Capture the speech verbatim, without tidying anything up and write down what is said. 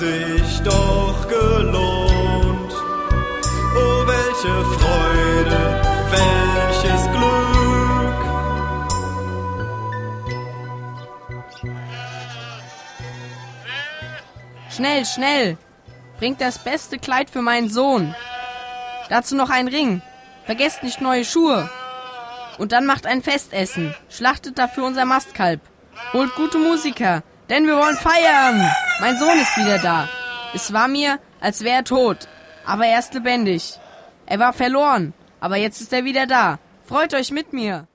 sich doch gelohnt. Oh, welche Freude, welches Glück. Schnell, schnell! Bringt das beste Kleid für meinen Sohn. Dazu noch ein Ring. Vergesst nicht neue Schuhe. Und dann macht ein Festessen. Schlachtet dafür unser Mastkalb. Holt gute Musiker, denn wir wollen feiern. Mein Sohn ist wieder da. Es war mir, als wäre er tot, aber er ist lebendig. Er war verloren, aber jetzt ist er wieder da. Freut euch mit mir.